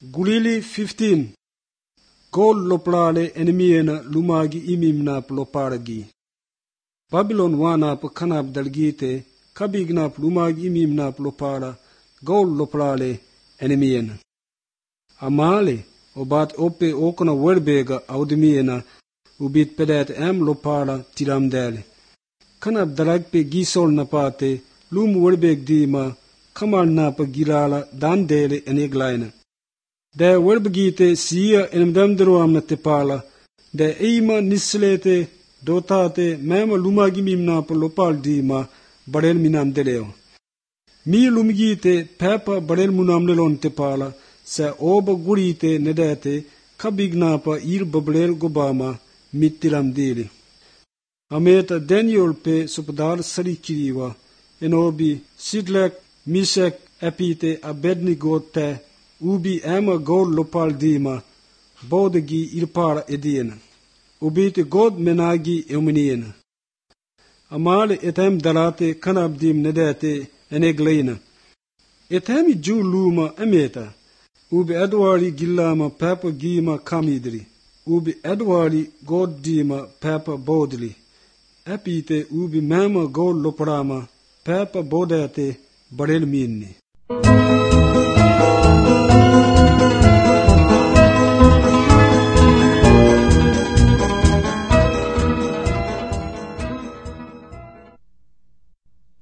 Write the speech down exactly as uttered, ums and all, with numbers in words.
Gulili fifteen. Gol loplale enemiena lumagi imimnap loparagi. Babylon wanap kanap dalgite kabignap lumagi imimnap lopara gol loplale enemiena. Amale obat ope okona werbega audemiena ubit pedet em lopara tiramdele. Kanap dalagpe gisol napate lum werbeg dima kamal napa girala dandele eneglaina. De werbegite siya enemdamdero na tepala, de eima nislete dotate mema lumagi mimnapa lopal dima barel minam deleo. Mi lumgite pepa barel munam lelon tepala, se oba gurite nedete kabignapa ir babrel gobama mittiram dili. Ameta Daniel pe supadar sarikiriwa, enobi Sidlek, Mishek, Epite, Abednego te, ubi ema god lopal dima, bodegi irpara ediena. Ubite god menagi eumeniena. Amale etem dalate kanabdim nedete enegleina. Etemi ju luma emeta. Ubi edwari gillama papa gima kamidri. Ubi edwari god dima papa bodli. Epite ubi mema god loparama papa bodate barel minni.